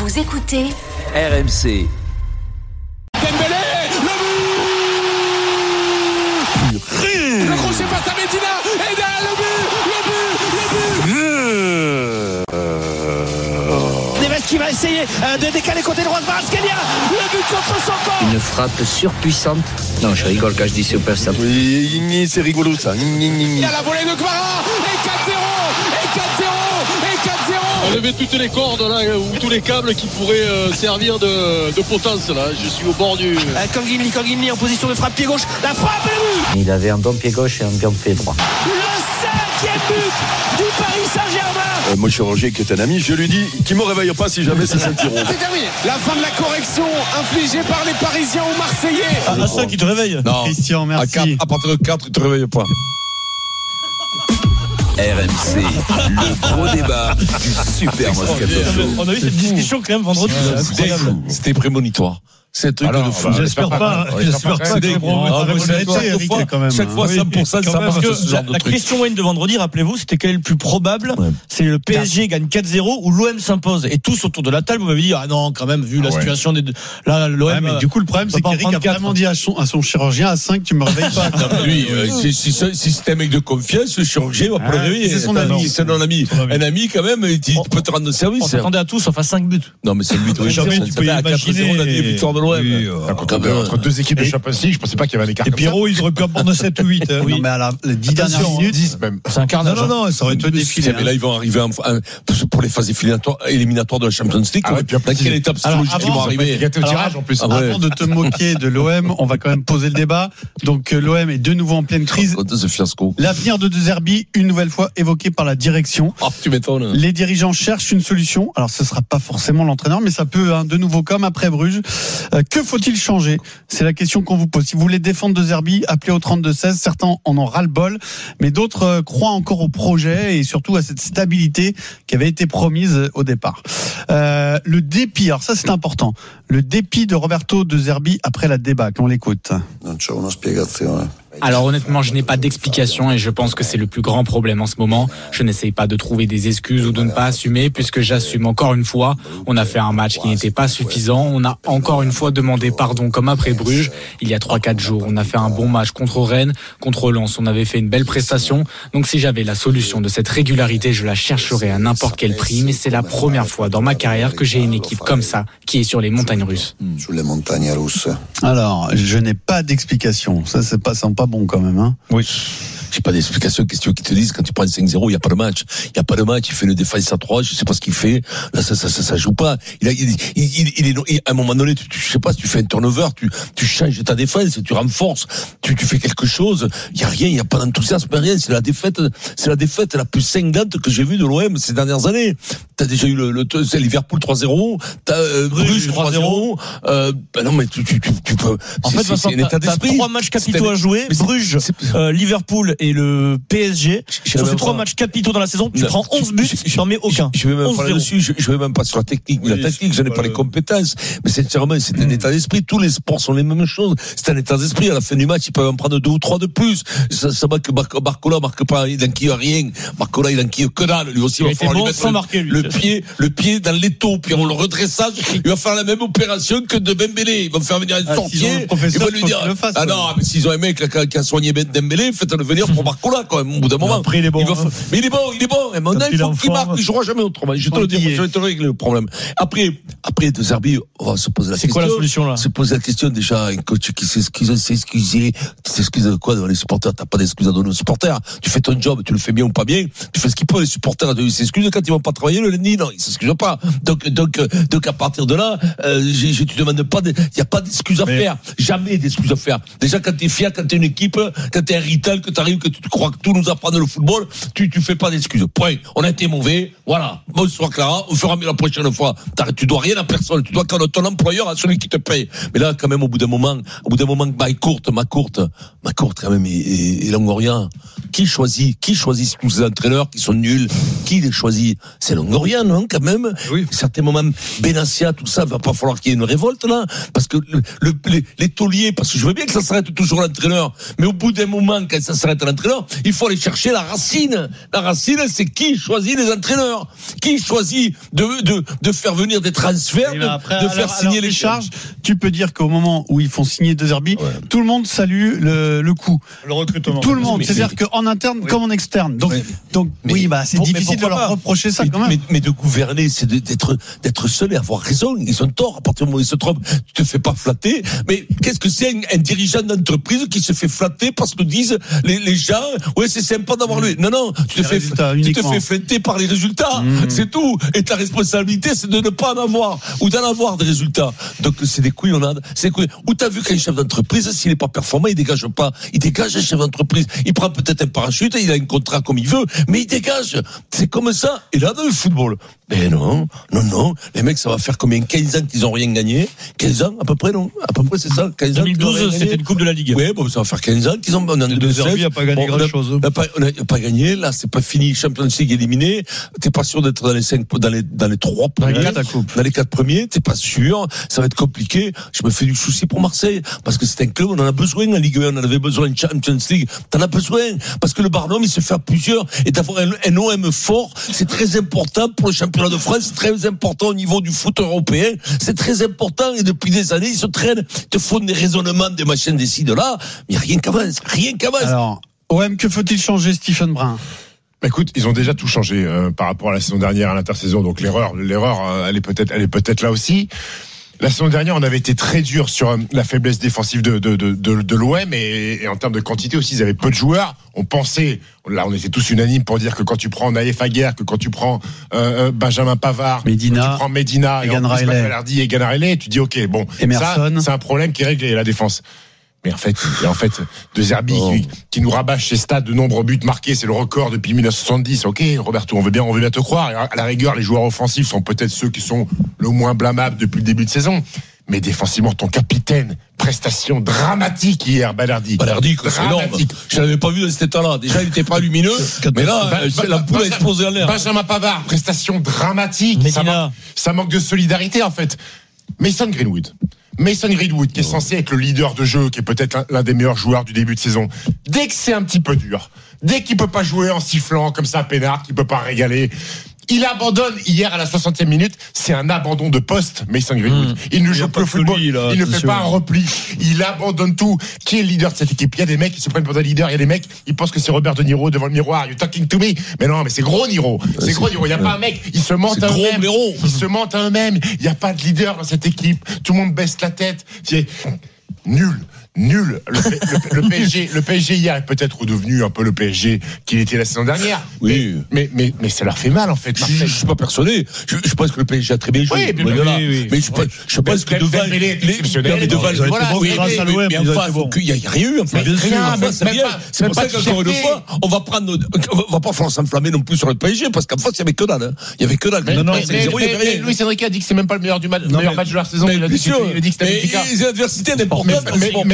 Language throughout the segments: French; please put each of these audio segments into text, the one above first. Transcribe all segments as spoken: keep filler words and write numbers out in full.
Vous écoutez R M C. Dembélé, le but. Le crochet face à Medina et derrière le but, le but, le but. Neves qui va essayer de décaler côté droit de Kvaratskhelia, le but contre son camp. Une frappe surpuissante. Non, je rigole quand je dis super simple. Oui, c'est rigolo ça. Il y a la volée de Kvara et quatre zéro, et quatre zéro, et quatre zéro. Enlever toutes les cordes là, ou tous les câbles qui pourraient euh, servir de, de potence là. Je suis au bord du. Euh, Kangin Lee, Kangin Lee en position de frappe pied gauche. La frappe et le but. Il avait un bon pied gauche et un bon pied droit. Le cinquième but du Paris Saint-Germain. Euh, moi je suis Roger qui est un ami. Je lui dis qu'il ne me réveille pas si jamais c'est Saint-Tiron. C'est terminé. La fin de la correction infligée par les Parisiens aux Marseillais. Ah, à ça qui te réveille. Non. Christian, merci. À, quatre, à partir de quatre, tu ne te réveilles pas. R M C, le gros débat du Super Moscato Show. On a eu cette discussion quand même vendredi. C'était, c'était prémonitoire. C'est un truc Alors, de fou. J'espère pas. J'espère pas. C'est des gros. Ah, vous l'avez été, Eric, quand même. Chaque fois, cent pour cent, ça marche ce genre de la truc. question Wayne de vendredi, rappelez-vous, c'était quel est le plus probable? Ouais. C'est le P S G gagne quatre zéro ou l'O M s'impose. Et tous autour de la table, vous m'avez dit, ah non, quand même, vu la ouais. situation des deux. Là, l'O M. Ouais, mais du coup, le problème, c'est qu'Eric a vraiment dit à son, à son chirurgien, à cinq, tu me réveilles pas. Lui, euh, si, si, si c'est un mec de confiance, le chirurgien va pas le réveiller. C'est son ami. C'est un ami. Un ami, quand même, il peut te rendre service. On s'attendait à tout sauf à cinq buts. Non, mais c'est lui, oui. Jamais tu peux à quatre zéro, la victoire de l'O M. Entre deux équipes de Champions League, je pensais pas qu'il y avait un écart. Et Pierrot, ils auraient pu en prendre sept ou huit. Oui. Non, mais à la, les dix dernières minutes. dix même. C'est un carnage. Non, non, non, ça aurait été défilé. Mais là, ils vont arriver en, en, pour les phases éliminatoires, éliminatoires de la Champions League. Ah ouais, puis dans quelle étape psychologique ils vont arriver? Il y a au tirage en plus. Ah ouais. Avant de te moquer de l'O M, on va quand même poser le débat. Donc, l'O M est de nouveau en pleine crise. Ce fiasco. L'avenir de De Zerbi, une nouvelle fois évoqué par la direction. Ah, tu m'étonnes. Les dirigeants cherchent une solution. Alors, ce sera pas forcément l'entraîneur, mais ça peut, hein, de nouveau, comme après Bruges. Euh, que faut-il changer? C'est la question qu'on vous pose. Si vous voulez défendre De Zerbi, appelez au trente-deux seize. Certains en ont ras-le-bol, mais d'autres euh, croient encore au projet et surtout à cette stabilité qui avait été promise au départ. Euh, le dépit, alors ça c'est important. Le dépit de Roberto De Zerbi après la débâcle. On l'écoute. Alors honnêtement, je n'ai pas d'explication et je pense que c'est le plus grand problème en ce moment. Je n'essaye pas de trouver des excuses ou de ne pas assumer puisque j'assume encore une fois. On a fait un match qui n'était pas suffisant. On a encore une fois demandé pardon comme après Bruges. Il y a trois quatre jours, on a fait un bon match contre Rennes, contre Lens. On avait fait une belle prestation. Donc si j'avais la solution de cette régularité, je la chercherais à n'importe quel prix. Mais c'est la première fois dans ma carrière que j'ai une équipe comme ça qui est sur les montagnes russes. Alors, je n'ai pas d'explication. Ça, c'est pas, c'est pas bon quand même, hein. Oui. J'ai pas d'explication. Qu'est-ce que tu veux qu'ils te disent quand tu prends cinq zéro, il y a pas de match. Il y a pas de match. Il fait le défense à trois. Je sais pas ce qu'il fait. Là, ça, ça, ça, ça joue pas. Il a, il, il, il, il est, il, à un moment donné, tu, tu, je sais pas, tu fais un turnover, tu, tu changes ta défense, tu renforces, tu, tu fais quelque chose. Il y a rien, il y a pas d'enthousiasme, rien. C'est la défaite, c'est la défaite la plus cinglante que j'ai vue de l'O M ces dernières années. T'as déjà eu le, le, c'est Liverpool trois zéro, t'as, euh, Bruges trois zéro, euh, ben non, mais tu, tu, tu, tu peux. En fait, Vincent, t'as, t'as trois matchs capitaux à jouer. Bruges, euh, Liverpool et le P S G. Sur ces trois pas... matchs capitaux dans la saison, tu non, prends onze buts, tu n'en mets aucun. Je vais même pas là-dessus, je, je vais même pas sur la technique, mais oui, la technique, je n'ai pas les compétences. Mais sincèrement, c'est un mmh. état d'esprit. Tous les sports sont les mêmes choses. C'est un état d'esprit. À la fin du match, ils peuvent en prendre deux ou trois de plus. Ça, ça va que Barcola marque pas, il n'enquille rien. Barcola, il n'enquille que dalle. Lui aussi, il va falloir lui mettre marquer, lui, le, le pied, le pied dans l'étau, puis on le redressage. Il va faire la même opération que de Dembélé. Ils vont faire venir un ah, sorcier. Ils vont lui dire, fasse, ah non, mais s'ils ont un mec là, qui a soigné Dembélé, faites-le venir pour Barcola, quand même, au bout d'un moment. Après, il est bon. Il va, mais il est bon, il est bon. Et maintenant, il faut qu'il marque. Il jouera jamais autrement. Je te le dis, je vais te régler le problème. Après, après, De Zerbi, on va se poser la c'est question. C'est quoi la solution, là? Se poser la question, déjà, un coach qui s'excuse, s'excuser. Tu t'excuses de quoi devant les supporters? T'as pas d'excuses à donner aux supporters. Tu fais ton job, tu le fais bien ou pas bien. Tu fais ce qu'il peut. Les supporters, ils s'excusent quand ils vont pas travailler le lundi. Non, ils s'excusent pas. Donc, donc, donc, à partir de là, euh, je, je, tu demandes pas, il y a pas d'excuses à mais... faire. Jamais d'excuses à faire. Déjà, quand t'es fier, quand t'es une équipe, quand t'es un rital, que t'arrives, que tu crois que tout nous apprend le football, tu, tu fais pas d'excuses. Point. On a été mauvais. Voilà. Bonsoir, Clara. On fera mieux la prochaine fois. Tu dois rien à personne. Tu dois quand ton employeur à celui qui te paye. Mais là, quand même, au bout d'un moment, au bout d'un moment, bah, courte, ma courte, ma courte, quand même, et, et, et Longoria. Qui choisit, qui choisit tous ces entraîneurs qui sont nuls? Qui les choisit? C'est Longoria, non, quand même? Oui. À certains moments, Benassia, tout ça, va pas falloir qu'il y ait une révolte, là. Parce que le, le, les, les tauliers, parce que je veux bien que ça s'arrête toujours l'entraîneur. Mais au bout d'un moment, quand ça s'arrête un entraîneur, il faut aller chercher la racine. La racine, c'est qui choisit les entraîneurs, qui choisit de de de faire venir des transferts, de, après, de faire alors, signer alors, les charges. Tu peux dire qu'au moment où ils font signer De Zerbi, ouais. tout le monde salue le, le coup. Le recrutement. Tout le monde. Mais, C'est-à-dire mais, qu'en interne oui. comme en externe. Donc, oui. donc mais, oui, bah c'est pour, difficile de leur pas. reprocher ça mais, quand même. Mais, mais de gouverner, c'est d'être d'être seul et avoir raison. Ils ont tort à partir du moment où ils se trompent. Tu te fais pas flatter. Mais qu'est-ce que c'est un, un dirigeant d'entreprise qui se fait flatter parce que disent les, les gens, ouais, c'est sympa d'avoir lui. Non, non, tu te fais, tu te fais flatter par les résultats. Mmh. C'est tout. Et ta responsabilité, c'est de ne pas en avoir ou d'en avoir des résultats. Donc c'est des couillonnades. C'est des couillonnades. Où t'as vu qu'un chef d'entreprise, s'il n'est pas performant, il dégage pas. Il dégage un chef d'entreprise. Il prend peut-être un parachute, il a un contrat comme il veut, mais il dégage. C'est comme ça. Et là, dans le football, ben non, non, non. Les mecs, ça va faire combien? quinze ans qu'ils ont rien gagné. quinze ans, à peu près, non? À peu près, c'est ça. quinze ans. deux mille douze, c'était une coupe de la Ligue. Oui, bon, ça va faire quinze ans qu'ils ont, on est en deux mille seize. Il n'a pas gagné bon, grand chose. On n'a pas, pas gagné. Là, c'est pas fini. Champions League éliminé. T'es pas sûr d'être dans les cinq, dans les, dans les trois premiers. Dans les quatre premiers, t'es pas sûr. Ça va être compliqué. Je me fais du souci pour Marseille. Parce que c'est un club, on en a besoin en Ligue un. On en avait besoin en Champions League. T'en as besoin. Parce que le Barnum, il se fait à plusieurs. Et d'avoir un, un O M fort, c'est très important pour le championnat de France. C'est très important au niveau du foot européen. C'est très important. Et depuis des années, ils se traînent. Ils te font des raisonnements, des machines, des ci, de là. Mais rien qu'avance. Rien qu'avance. Alors, O M, que faut-il changer, Stephen Brun? Écoute, ils ont déjà tout changé euh, par rapport à la saison dernière, à l'intersaison. Donc l'erreur, l'erreur, euh, elle est peut-être, elle est peut-être là aussi. La saison dernière, on avait été très dur sur euh, la faiblesse défensive de de de de, de l'O M et, et en termes de quantité aussi, ils avaient peu de joueurs. On pensait, là, on était tous unanimes pour dire que quand tu prends Naïf Aguerre, que quand tu prends euh, Benjamin Pavard, Medina, quand tu prends Medina, Egan Riley, et Egan Riley, tu dis ok, bon, Emerson. Ça, c'est un problème qui est réglé, la défense. Mais en fait, et en fait, De Zerbi oh. qui, qui nous rabâche ses stats de nombre de buts marqués, c'est le record depuis mille neuf cent soixante-dix. Ok, Roberto, on veut bien, on veut bien te croire. Et à la rigueur, les joueurs offensifs sont peut-être ceux qui sont le moins blâmables depuis le début de saison. Mais défensivement, ton capitaine, prestation dramatique hier, Balerdi. Balerdi, c'est énorme. Je l'avais pas vu dans cet état-là. Déjà, il était pas lumineux. Mais là, bah, bah, la poule a explosé en l'air. Benjamin Pavard, prestation dramatique. Ça manque, ça manque de solidarité, en fait. Mason Greenwood. Mason Greenwood, qui est censé être le leader de jeu, qui est peut-être l'un des meilleurs joueurs du début de saison. Dès que c'est un petit peu dur, dès qu'il peut pas jouer en sifflant comme ça, peinard, qu'il peut pas régaler, il abandonne hier à la soixantième minute. C'est un abandon de poste, Mason Greenwood. Mmh. Il ne joue plus au football. Lui, là, il ne fait sûr. pas un repli. Il abandonne tout. Qui est le leader de cette équipe? Il y a des mecs qui se prennent pour des leaders. Il y a des mecs, ils pensent que c'est Robert De Niro devant le miroir. You talking to me? Mais non, mais c'est gros Niro. C'est, c'est gros Niro. Il n'y a ouais. pas un mec. Ils se mentent à eux-mêmes. Ils se mentent à eux-mêmes. Il n'y a pas de leader dans cette équipe. Tout le monde baisse la tête. C'est nul. Nul. Le, le, le P S G, le P S G hier est peut-être redevenu un peu le P S G qu'il était la saison dernière. Oui. Mais, mais, mais, mais ça leur fait mal, en fait. Je, je suis pas persuadé. Je, je pense que le P S G a très bien joué. Oui, mais, oui, oui. mais je, oui. je pense que devant les, les, exceptionnel. devant, voilà, bon, oui, grâce mais, à l'O M, mais enfin, il y a rien eu, enfin. Rien, rien, mais c'est rien. C'est pour ça qu'encore une fois, on va prendre, on va pas falloir s'enflammer non plus sur le P S G, parce qu'en face, il y avait que dalle, Il y avait que dalle. Non, non, mais Luis Enrique a dit que c'est même pas le meilleur du match, le meilleur match de la saison. Il a dit que c'était efficace. Les adversités n'importent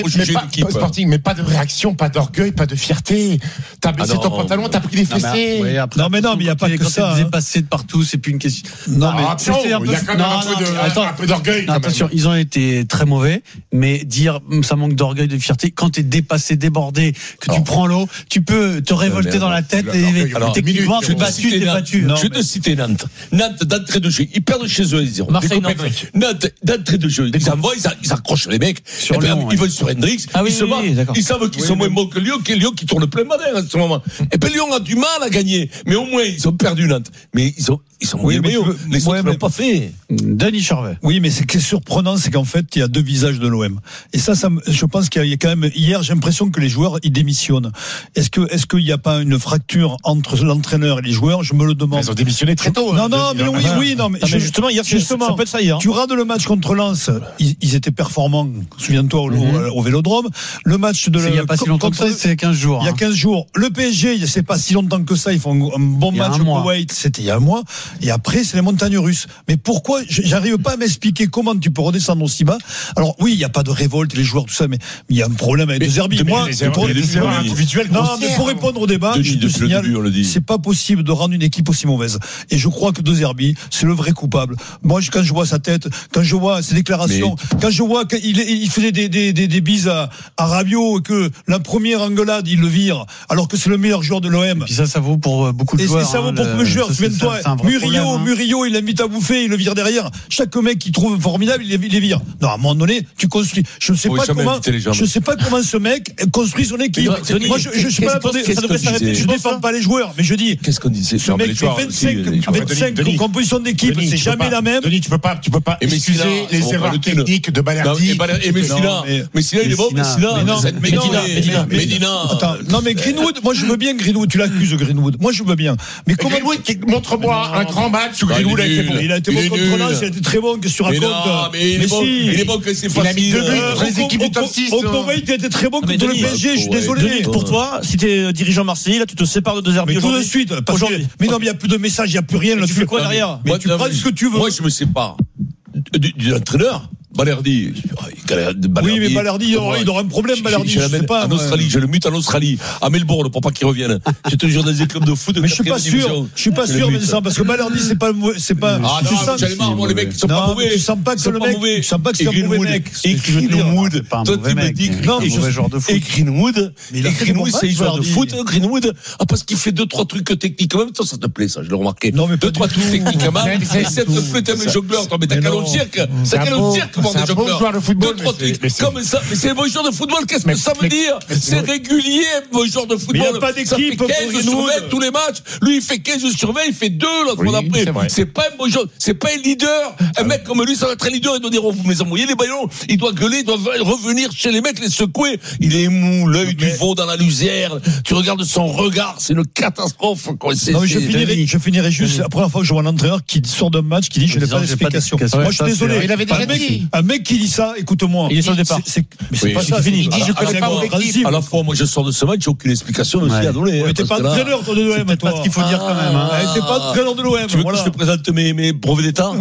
pas. Mais pas de réaction, pas d'orgueil, pas de fierté. T'as baissé ah ton pantalon, t'as pris des fessées. Non, mais, après, non, mais non, mais il n'y a pas que ça. Quand c'est dépassé de partout, c'est plus une question. Non, mais c'est un peu. Il y a quand même un peu de, attends, un peu d'orgueil. Non, attention, ils ont été très mauvais, mais dire ça manque d'orgueil, de fierté, quand t'es dépassé, débordé, que tu prends l'eau, tu peux te révolter dans la tête et techniquement, t'es battu, t'es battu. Je vais te citer Nantes. Nantes, d'entrée de jeu, ils perdent chez eux, ils diront. Marseille, Nantes. Nantes, d'entrée de jeu, ils envoient, ils accrochent les mecs. Ils vont sur Hendrix. Ils se battent. Ils savent qu'ils oui, sont moins bons que Lyon, que Lyon qui tourne plein madère en ce moment. Et puis Lyon a du mal à gagner, mais au moins ils ont perdu Nantes. Mais ils ont ils sont oui, moins bons. Les autres l'ont pas fait. Denis Charvet. Oui, mais ce qui est surprenant, c'est qu'en fait, il y a deux visages de l'O M. Et ça, ça, je pense qu'il y a quand même hier, j'ai l'impression que les joueurs ils démissionnent. Est-ce que est-ce qu'il n'y a pas une fracture entre l'entraîneur et les joueurs? Je me le demande. Ils ont démissionné très tôt. Non, non, mais oui, oui, non, mais, non, mais justement hier, justement, ça peut être ça hier. Tu rates le match contre Lens, ils, ils étaient performants. Souviens-toi au, mm-hmm. au, au Vélodrome. Le match de il n'y a pas si longtemps que ça, c'est quinze jours. Il y a quinze jours. Le P S G, c'est pas si longtemps que ça. Ils font un bon match au Kuwait. C'était il y a un mois. Et après, c'est les montagnes russes. Mais pourquoi, j'arrive pas à m'expliquer comment tu peux redescendre aussi bas. Alors, oui, il n'y a pas de révolte, les joueurs, tout ça, mais il y a un problème avec De Zerbi. Moi, pour, non, mais pour répondre au débat, Denis, je te signale, début, c'est pas possible de rendre une équipe aussi mauvaise. Et je crois que De Zerbi, c'est le vrai coupable. Moi, quand je vois sa tête, quand je vois ses déclarations, mais... quand je vois qu'il il faisait des, des, des, des bises à, à Rabiot et que la première engueulade, il le vire, alors que c'est le meilleur joueur de l'O M. Et puis ça, ça vaut pour beaucoup de et joueurs. Et ça vaut pour beaucoup de joueurs. Souviens-toi, Murillo, hein. Murillo, il l'invite à bouffer, il le vire derrière. Chaque mec qu'il trouve formidable, il les vire. Non, à un moment donné, tu construis. Je ne sais pas comment, je sais pas comment ce mec construit son équipe. Denis, moi, je, je, je sais pas, attendez, ça devrait s'arrêter. Je défends pas les joueurs, mais je dis. Qu'est-ce qu'on disait? Ce mec fait vingt-cinq compositions d'équipe, c'est jamais la même. Denis, tu peux pas, tu peux pas excuser les erreurs techniques de Balerdi. Et Messina, Messina, il est bon, Messina. Mais non, Medina. Attends, non, mais Greenwood, moi, je veux bien Greenwood. Tu l'accuses, Greenwood. Moi, je veux bien. Mais comment. Greenwood, montre-moi un grand match où Greenwood a été bon. Il a été bon contre Lens, il a été très bon, qu'est-ce que tu racontes? Mais il est bon, il est bon que c'est facile. Il a mis deux buts contre les équipes du top six. Au Koweït, il a été très bon contre le P S G, je suis désolé. Pour toi, si t'es dirigeant marseillais, là, tu te sépares de De Zerbi aujourd'hui. Tout de suite. Aujourd'hui. Mais non, mais il n'y a plus de message, il n'y a plus rien. Tu fais quoi derrière? Mais tu prends ce que tu veux. Moi, je me sépare de l'entraîneur. Balerdi. Oui, mais Balerdi, il aura, il aura un problème, Balerdi. Je, je, je l'amène en Australie, je le mute en Australie, à Melbourne, pour pas qu'il revienne. Je te jure, dans des clubs de foot. Mais je suis pas sûr, je suis pas sûr, Vincent, parce que Balerdi, c'est pas, c'est pas. Ah non, j'allais marre, moi, les mecs, ils sont pas mauvais. Tu sens pas que c'est le mec, tu sens pas que c'est un mauvais mec. Et Greenwood, toi, tu me dis que non, et Greenwood, et Greenwood, c'est un joueur de foot, Greenwood, ah, parce qu'il fait deux, trois trucs techniques, en même temps, ça te plaît, ça, je l'ai remarqué. Non, mais deux, trois trucs techniquement, et ça te plaît, t'aimes les jongleurs, toi, mais t'as qu'à le cirque, t'as qu'à le cirque, comment des jongleurs. Football, deux, trois trucs. Comme ça, mais c'est un bon joueur de football, qu'est-ce que ça veut dire? C'est régulier, un bon joueur de football. Il n'y a pas d'équipe pour quinze sur vingt tous les matchs. Lui, il fait quinze sur vingt, il fait deux l'autre fois d'après. C'est pas un bon joueur, c'est pas un leader. Un mec comme lui, ça va être un leader, il doit dire, oh, vous me les envoyez les ballons, il doit gueuler, il doit revenir chez les mecs, les secouer. Il est mou, l'œil du veau dans la luzerne. Tu regardes son regard, c'est une catastrophe. Non, mais je finirai, je finirai juste, la première fois que je vois un entraîneur qui sort d'un match, qui dit, je n'ai pas d'explication. Moi, je suis désolé. Il avait déjà dit. Un mec qui dit ça, écoute-moi. Il est sur le départ. C'est, mais c'est oui, pas ça, fini. Il dit, je connais pas mon équipe. À la fois, moi, je sors de ce match, j'ai aucune explication aussi à donner. Mais t'es pas entraîneur, toi, de l'O M, toi. C'est pas ce qu'il faut dire quand même, hein. T'es pas entraîneur de l'O M. Tu veux que je te présente mes, mes brevets d'État?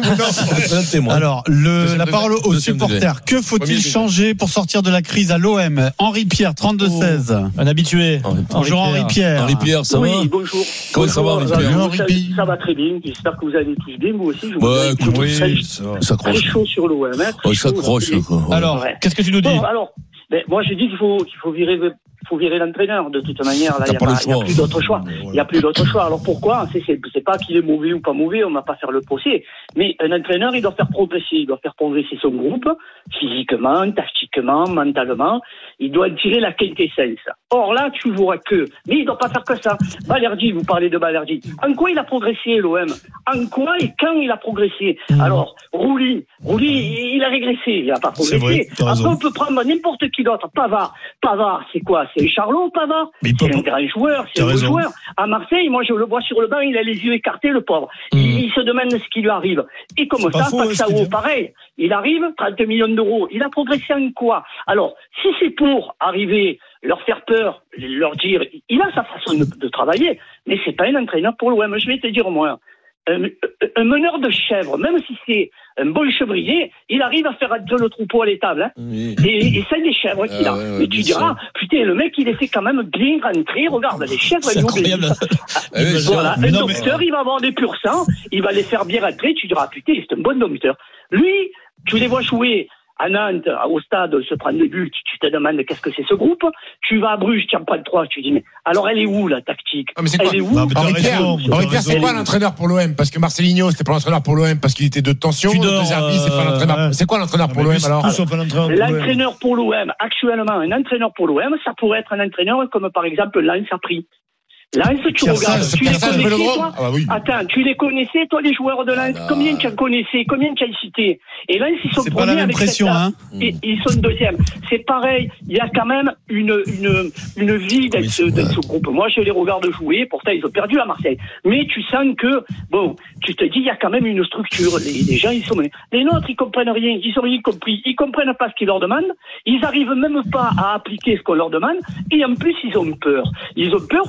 Non. Alors, le, la parole aux supporters. Que faut-il changer pour sortir de la crise à l'O M? Henri Pierre, trente-deux seize. Un habitué. Bonjour Henri Pierre. Henri Pierre, ça va? Oui, bonjour. Comment ça va, Henri Pierre? Ça va très bien. J'espère que vous allez tous bien, vous aussi. Ouais, écoute, oui, ça très chaud sur l'O M. Ouais, ça accroche. Alors, qu'est-ce que tu nous dis? Alors, ben, moi, je dis qu'il faut, qu'il faut virer, il faut virer l'entraîneur. De toute manière, là, il n'y a, a plus d'autre choix. Il n'y a plus d'autre choix. Alors pourquoi? C'est, c'est, c'est pas qu'il est mauvais ou pas mauvais, on va pas faire le procès. Mais un entraîneur, il doit faire progresser. Il doit faire progresser son groupe, physiquement, tactiquement, mentalement. Il doit tirer la quintessence. Or là, tu vois que, mais il doit pas faire que ça. Balerdi, vous parlez de Balerdi. En quoi il a progressé, l'O M? En quoi et quand il a progressé? Mmh. Alors, Rouli, Rouli, il a régressé. Il a pas progressé. Vrai, après, on peut prendre n'importe qui d'autre. Pavard. Pavard, c'est quoi? C'est Charlot, Pavard? C'est un grand joueur, c'est un bon joueur. À Marseille, moi, je le vois sur le banc, il a les yeux écartés, le pauvre. Mmh. Il, il se demande ce qui lui arrive. Et comme c'est ça, Paxao, pareil. Il arrive, trente millions d'euros. Il a progressé en quoi? Alors, si c'est pour arriver, leur faire peur, leur dire, il a sa façon de, de travailler, mais c'est pas un entraîneur pour l'O M. Je vais te dire, moi, un, un meneur de chèvre, même si c'est un bon chevrier, il arrive à faire entrer le troupeau à l'étable, hein. Oui. Et, et c'est des chèvres qu'il a. Ah, ouais, ouais, et tu diras, ça. Putain, le mec, il les fait quand même bien rentrer. Regarde, les chèvres, c'est incroyable. Ah, voilà, un non, docteur, mais... il va avoir des pur sang, il va les faire bien rentrer. Tu diras, putain, c'est un bon docteur. Lui, tu les vois jouer à Nantes, au stade, se prendre des buts, tu te demandes qu'est-ce que c'est ce groupe. Tu vas à Bruges, tu en prends trois, tu te dis, mais alors elle est où la tactique? Ah, mais c'est quoi? Elle est où? Henri Pierre, Henri Pierre, c'est quoi l'entraîneur pour l'O M? Parce que Marcelinho, c'était pas l'entraîneur pour l'O M parce qu'il était de tension. Tudor, Zerbi, c'est pas l'entraîneur. Euh, c'est quoi l'entraîneur pour l'O M alors? L'entraîneur pour l'O M, actuellement, un entraîneur pour l'O M, ça pourrait être un entraîneur comme par exemple Lens a pris. Lens, tu Pierre regardes, ça, tu les ça, connaissais, toi ah bah oui. Attends, tu les connaissais, toi, les joueurs de Lens? Ah bah... Combien tu en connaissais? Combien tu as cité? Et Lens, ils sont c'est premiers pas la même avec pression, cette hein. Et ils sont deuxièmes. C'est pareil, il y a quand même une, une, une vie dans ce, dans ce groupe. Moi, je les regarde jouer, pourtant, ils ont perdu à Marseille. Mais tu sens que, bon, tu te dis, il y a quand même une structure. Les, les gens, ils sont, les nôtres, ils comprennent rien, ils ont rien compris. Ils comprennent pas ce qu'ils leur demandent. Ils arrivent même pas à appliquer ce qu'on leur demande. Et en plus, ils ont peur. Ils ont peur parce que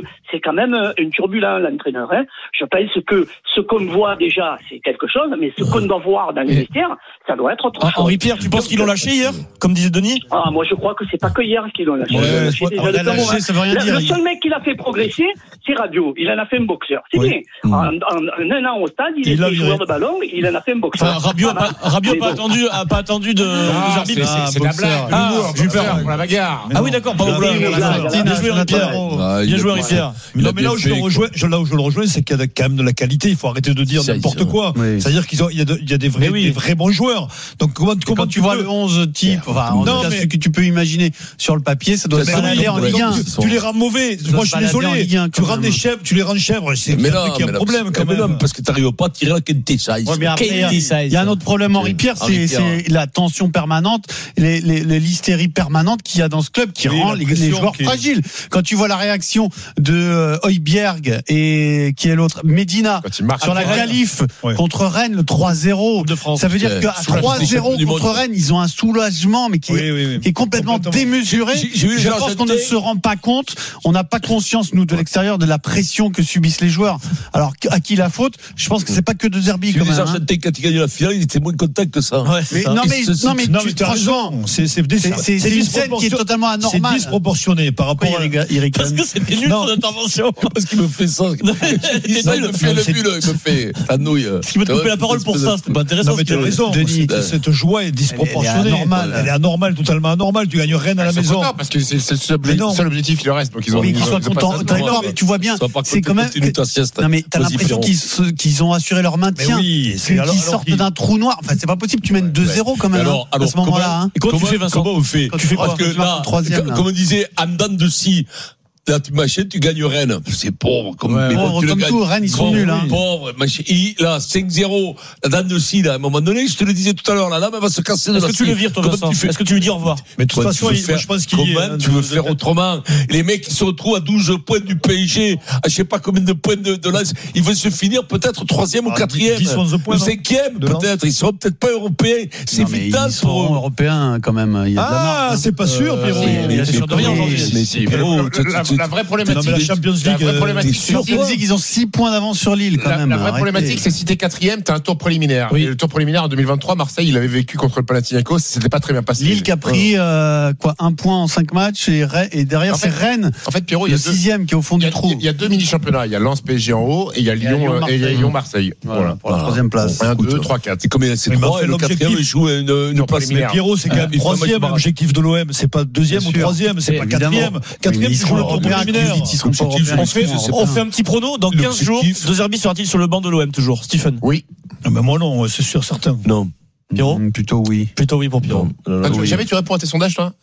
c'est quand même un turbulent, l'entraîneur. Hein. Je pense que ce qu'on voit déjà, c'est quelque chose, mais ce qu'on doit voir dans les vestiaires, ça doit être autre chose. Henri Pierre, tu penses qu'ils l'ont lâché hier, comme disait Denis? Ah, moi je crois que c'est pas que hier qu'ils l'ont lâché. Ouais, ils l'ont lâché ouais, déjà on de l'a lâché, moment, ça veut rien le, dire. le seul mec qui l'a fait progresser, c'est Rabiot. Il en a fait un boxeur. C'est Oui. bien. En, en, en un an au stade, il, il était joueur de ballon, il en a fait un boxeur. Enfin, Rabiot n'a pas, Rabiot Mais pas bon. attendu, a pas attendu de, Ah, des arbitres. c'est- c'est- c'est de la blague. Ah, L'humour, j'ai eu peur. boxeur, pour la bagarre. Ah oui, d'accord, pardon. Oui, oui, Bien voilà, joué, Henri Pierre. Ah, il Bien a joué, Henri bien Pierre. Il Non, a mais bien là où je le fait, rejoins, je- là où je le rejoins, c'est qu'il y a quand même de la qualité. Il faut arrêter de dire Ça, n'importe ils- quoi. oui. C'est-à-dire qu'il y a, de- il y a des vrais, Mais oui. des vrais bons joueurs. Donc comment, Et comment quand tu vois le onze type, enfin, en Non, tout cas, mais- ce que tu peux imaginer sur le papier, ça doit Mais se balader oui, en ouais, Ligue un. donc, tu, tu les rends mauvais. doit Moi, se je suis balader en désolé. Ligue un, Tu quand rends même. des chèvres, tu les rends chèvres. C'est Mais un non, truc qui a mais un non, problème mais quand non, même. parce que tu n'arrives pas à tirer la qualité, ça. Ouais, mais après, il y a- il y a un autre problème, Henri Pierre, Henri c'est, Pierre. c'est la tension permanente, les, les, les- l'hystérie permanente qu'il y a dans ce club qui Oui, rend la les, pression les joueurs qui est- fragiles. Quand tu vois la réaction de euh, Højbjerg et qui est l'autre, Medina, Quand il marque sur la après Rennes. qualif Ouais. contre Rennes, le trois zéro. de France. Ça veut dire Ouais. qu'à Soulagement. trois zéro Du monde. contre Rennes, ils ont un soulagement, mais qui est, Oui, oui, oui. qui est complètement, Complètement. démesuré. J'ai- j'ai vu Je Georges pense qu'on ne Jeté. se rend pas compte, on n'a pas conscience, nous, de l'extérieur, de la pression que subissent les joueurs. Alors, à qui la faute? Je pense que c'est pas que de Zerbi, J'ai quand vu les même. hein. Argentins, quand ils gagnaient la finale, ils étaient moins contents que ça. Ouais, c'est Mais ça. non, mais, Ils se- non, mais, Non, tu, mais tu as franchement, raison. C'est, c'est, c'est, c'est, c'est une scène qui est totalement C'est anormale. disproportionné par rapport Pourquoi à. il rigole- il rigole Parce que c'était nul Non. son intervention. Parce qu'il me fait ça. Il dit ça, il me fait le c'est- but, là, il me fait la nouille. Parce qu'il m'a coupé la parole pour ça, c'était pas intéressant. Non, mais ce tu as qu'il- raison. Denis, Cette- cette joie est disproportionnée. Elle est anormale. Elle est anormale, totalement anormale. Tu gagnes Rennes à la Ils sont maison. contents parce que c'est c'est le seul, Mais non. seul objectif qui leur reste. Donc ils ont. mais ils qu'ils ont- soient ils ont pas contents, ça. d'accord, mais tu vois bien, Sois pas c'est quand même. continue ta sieste. Non, mais t'as Vas-y, l'impression Pierrot. qu'ils, se- qu'ils ont assuré leur maintien. Mais oui, c'est- qu'ils alors- alors sortent qu'ils- d'un trou noir. Enfin, c'est pas possible, tu mènes deux zéro quand même, Alors, hein, alors, à ce moment-là. comment- hein. Et comment tu fais, Vincent? Comment on fait Quand tu fais Parce quoi que Quand tu marques là, le troisième, là. comme on disait, en dents de scie, là, tu machin, tu gagnes Rennes. C'est pauvre, comme, Ouais, mais bon, pauvre tu le comme gagnes. tout, Rennes, ils sont Pauvre, nuls, hein. Pauvre, machin. Il- là, cinq zéro, la dent de scie, là, à un moment donné, je te le disais tout à l'heure, la lame, elle va se casser de Est-ce la que tu scie. le vires, toi, Comment Vincent? tu fais Est-ce que tu lui dis au revoir? Mais de toute Toi, façon, tu veux il- faire- moi, je pense qu'il y comment a- tu veux faire autrement? Les mecs qui se retrouvent à douze points du P S G, à je sais pas combien de points de, de Lens, ils vont se finir peut-être troisième ou Ah, quatrième. dix, onze points, Ou non cinquième, De Lens. peut-être. Ils seront peut-être pas européens. C'est Non, mais vital ils pour seront eux. européens quand même. Il y a de la marge, Ah, hein. c'est pas sûr, Pierrot. si, mais c'est sûr de rien aujourd'hui. Mais si, Pierrot, Le- tu- la- tu- La vraie Non, problématique. mais la Champions La League. vraie euh, problématique, t'es sûr, c'est- Champions League, ils ont six points d'avance sur Lille quand La, même. la vraie Arrêtez. problématique, c'est si t'es quatrième, t'as un tour préliminaire. Oui. Et le tour préliminaire en deux mille vingt-trois, Marseille, il avait vécu contre le Panathinaikos, c'était pas très bien passé. Lille qui a pris euh, quoi un point en cinq matchs et, Re- et derrière En fait, c'est Rennes, En fait, Pierrot, il y le a deux, sixième qui est au fond il y du a, trou. il y a deux mini-championnats. Il y a Lens P S G en haut et il y a Et il y a Lyon, euh, et il y a Lyon-Marseille. Lyon-Marseille. Voilà, Voilà. pour la troisième place. un, Écoute, deux, trois, quatre. C'est combien? C'est Oui, mais trois, enfin, et le quatrième, l'objectif- il joue une, une Tour place. Mais préliminaire. Pierrot, c'est quand même Il faut un match troisième barrage. objectif de l'O M. C'est pas deuxième Bien ou sûr. troisième, c'est pas Évidemment. quatrième. Oui, Quatrième, mais ils tu joues seront le tour européens, préliminaire. Covid, ils seront pas Objectif, européens. On fait, je sais on pas. fait un petit prono. Dans quinze jours, De Zerbi sera-t-il sur le banc de l'O M toujours? Stephen? Oui. Ah, mais moi non, c'est sûr, certain. Non. Pierrot? Mm, Plutôt oui. Plutôt oui pour Pierrot. Non, non, Ah, non, tu- oui. Jamais tu réponds à tes sondages, toi?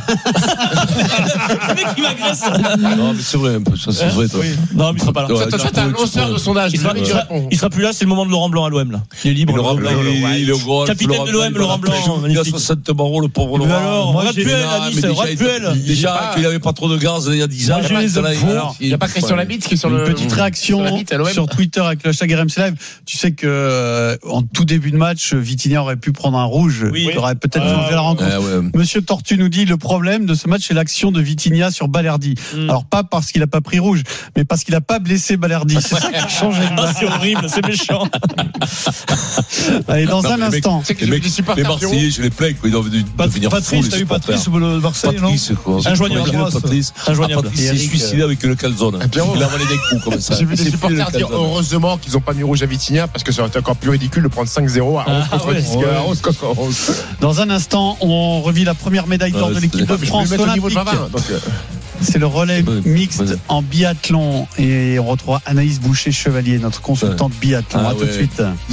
Le mec qui m'agresse. Non, mais c'est vrai, un peu, ça, c'est vrai, toi. Non, mais il sera pas là. Ouais, Toi, toi, t'es un tu lanceur prends- de sondages. Il sera, Jamais il tu sera- réponds. il sera plus là, c'est le moment de Laurent Blanc à l'O M là. Il est libre. Laurent Blanc, il il est au grand. Capitaine de l'O M, Laurent Blanc, Il a magnifique. soixante barreaux, le pauvre Mais Laurent. alors, Moi, regarde j'ai- Puel, Non, à mais Nice, déjà, regarde il- Puel. Déjà qu'il avait pas trop de gaz il y a dix ans. Moi, j'ai les infos. Alors, il n'y a pas Christian Labitte qui est sur Une le. petite sur réaction la bite à l'O M. sur Twitter avec le hashtag R M C Live. Tu sais que euh, en tout début de match, Vitinha aurait pu prendre un rouge. Oui. Il aurait peut-être Ah, changé la rencontre. Ah ouais. Monsieur Tortu nous dit le problème de ce match c'est l'action de Vitinha sur Balerdi. Mm. Alors pas parce qu'il a pas pris rouge, mais parce qu'il a pas blessé Balerdi. C'est ça qui a changé le Ah, match. c'est horrible, c'est méchant. Allez, dans Non, un mais les mecs- instant. C'est que Les les mecs, les supporters, Marseillais, je les plains, quoi, ils doivent devenir Pat- fous, Patrice, les t'as eu supporters. Patrice le Marseille, non Patrice, quoi. Injoignable. Imagine Patrice. Injoignable. Ah, Patrice s'est Eric, suicidé avec une calzone. Pierrot. Il a avalé des coups comme ça. J'ai vu Il des s'est pris supporters le dire calzone. heureusement qu'ils n'ont pas mis rouge à Vitinha parce que ça aurait été encore plus ridicule de prendre cinq zéro à onze Ah, contre ouais. dix, à onze contre onze. Dans un instant, on revit la première médaille d'or Ouais, de l'équipe de c'est- France Je vais mettre au niveau de olympique. Vavin. Donc, euh, C'est le relais Ouais, mixte ouais. en biathlon et on retrouvera Anaïs Boucher-Chevalier, notre consultante biathlon. Ah À tout de ouais. suite.